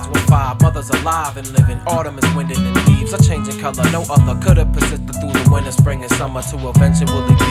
skies with 5 mothers alive and living. Autumn is winding and leaves are changing color. No other could have persisted through the winter, spring, and summer to eventually be